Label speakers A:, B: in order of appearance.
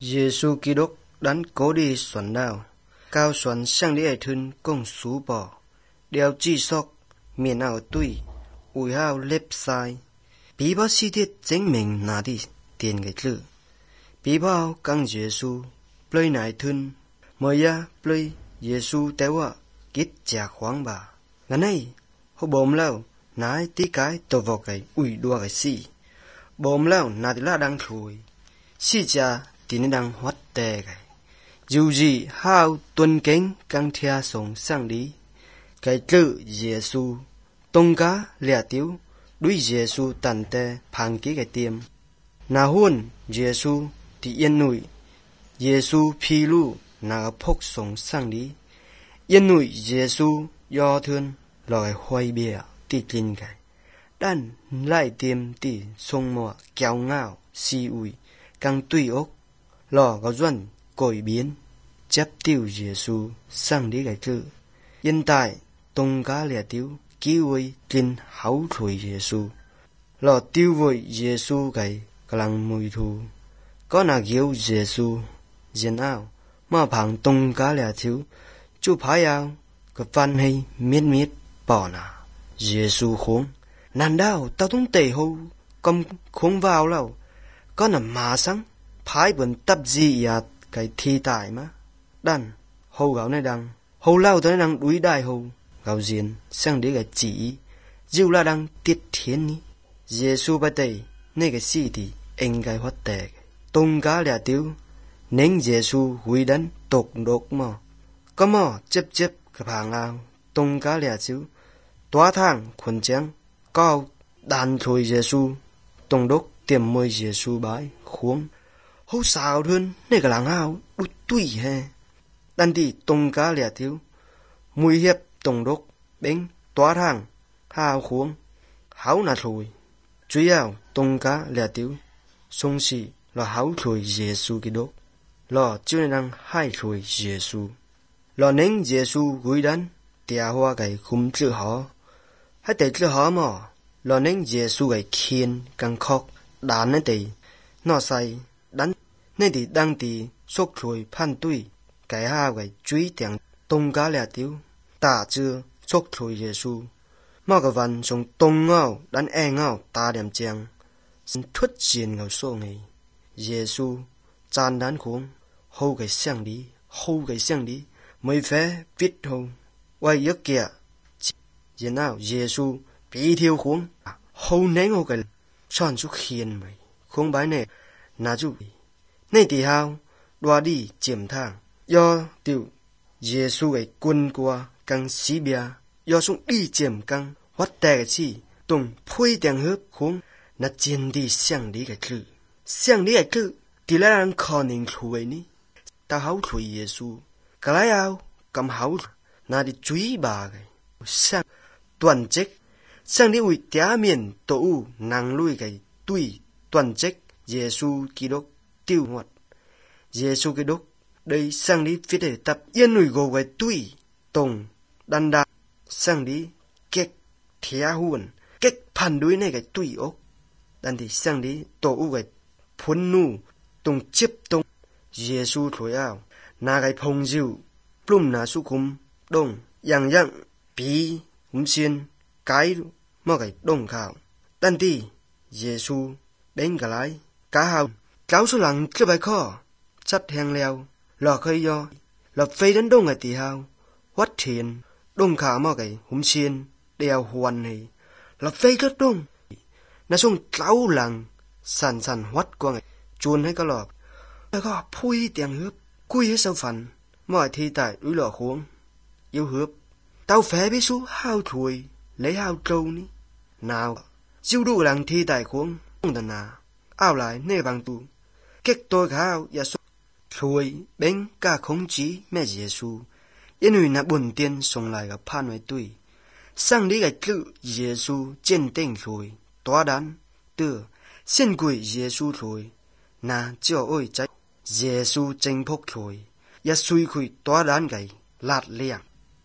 A: Giêsu Kitô đánh cố đi xuẩn nào, cao xuẩn sang đi ai thân công sú bỏ, đeo chi sóc, miền nào tùy, ủi hao lép sai, bí bao si thiết chính mình nà đi tiền cái lự, bí bao căng Giêsu, plei nải thân, mời ya plei Giêsu téo ạ, kít chả khoáng bà, ngân này, hô bồm lao, nái tí cái tổ vào cái ủi đua cái si, bồm lao nà thì la đang thùi, si cha thì nên đang hót tè cái, dù gì hao tuân kính căng thea sống sang đi, cái chữ Giêsu tông cá lẻ tiếu, đuôi Giêsu tàn tè phang ký cái tiêm, na huân Giêsu thì yên nụi, Giêsu phi lu na phốc sống sang đi, yên nụi Giêsu do thương lời hoài bìa tì kinh cái, đan lại tiêm tì sông mò kéo ngao si ủi căng tùy ốc, lò có duẩn cổi biến, chấp tiêu Giêsu sang đi cái chữ, hiện tại tông cá lẻ tiếu ký ui kinh hảo thổi Giêsu, lò tiêu vội Giêsu cái lăng mùi thù, có nà kiếu Giêsu diễn ao mà phẳng tông cá lẻ tiếu, chú phái ao cái văn hay miết miết bỏ nà, Giêsu khốn, nàn đau tao tung tề hô, cầm khốn vào lâu, có nà mà sáng, phái bẩn tập gì à cái thi tài mà, đàn hô gạo này đăng, hô lao tới đăng đuối đại hô, gạo diễn sang đấy cái chỉ, dịu là đăng tiết thiên ní, Giêsu bắt tay, nơi cái gì thì anh cái hót tè, tông cá lẻ tiếu, nên Giêsu hủy đánh tộc độc mà, có mà chấp cái phàng ao, tông cá lẻ tiếu, tóa thang khuẩn trắng, cao đàn thôi Giêsu, tông đốc tiềm môi Giêsu bái khuống, hô sao hơn nơi cái làng ao đút tùy hè, đàn đi tông cá lẻ tiếu, mùi hiệp tông đốc bén tóa thang hao khuống, hảo nà thôi, truy ao tông cá lẻ tiếu, sông sĩ là hảo thôi Giêsu Kitô, là chưa năng hai thôi Giêsu, là nên Giêsu gửi đến tia hoa cái khung chữ họ, hay để chữ họ mà, là nên Giêsu cái khiên càng khóc đàn này thì nó say đánh nên thì đang thì sốc rồi phan tui cái ha cái truy tiếng tông cá lẻ tiếu, ta chưa sốc rồi Giêsu, mà cái văn trong tông ngao đánh ngao ta điểm chàng, xin thuyết diện ngầu số này, Giêsu chan đàn khuống, hô cái sang đi, mới phé viết hô, quay yếu kìa, diễn nào Giêsu bị thiêu khuống, hô nén hô cái son chú khiên mày, khuống bái này, nà chú, này thì hao, đoà đi chiếm thang, do tiểu Giêsu cái quân qua căng xí bia, do xuống đi chiếm căng, hót tè cái chi, tùng phui tiếng hớp khuống, nà chiên đi sang đi cái chữ, thì lại đang khó nín thùi ní, ta hảo thùi Giêsu, cái lại ao, cầm hảo, nà đi truy bà cái, sang, toàn trách, sang đi ui tía miền tổ u nàng lui cái tùy toàn trách Giêsu Kitô tiêu hoạt, Giêsu Kitô đây sang đi phía để tập yên ui gồ cái tùy tông đan đa sang đi kết thía huồn kết phản đối này cái tùy ốc, đan thì sang đi tổ u cái phun nu tông chếp tông Giêsu thổi ao na cái phong diệu plum na su khum đông yang bí xiên cái mà cái đông khảo, đan thì Giêsu đến cái lái cá hào cáo số lằng chưa bài kho sắt hang leo lò khơi do lò phê đến đông ngày thì hào hót thiền đông khảo mà cái xiên đeo hoàn này lò phê rất đông, nó xuống cáo lằng sàn hót qua ngày chuồn hay cái lò có phui tiếng hớp cùi hết sau phần mọi thi tại đối lò khuống yêu hớp tao phé biết số hao thùi lấy hao trâu ní, nào siêu đủ làng thi tài khuống không tần à, ao lại nê bằng tù, kết tôi khao ya số thùi bén cả không chí mẹ Giêsu, yên hủy nà buồn tiên sống lại gặp phan với tùy, sang đi cái chữ Giêsu trên tên thùi, tóa đán, tựa, xin quỷ Giêsu thùi, nà cho ôi trái, Giêsu tranh phốc thùi, ya suy quỷ tóa đán cái lạt liang.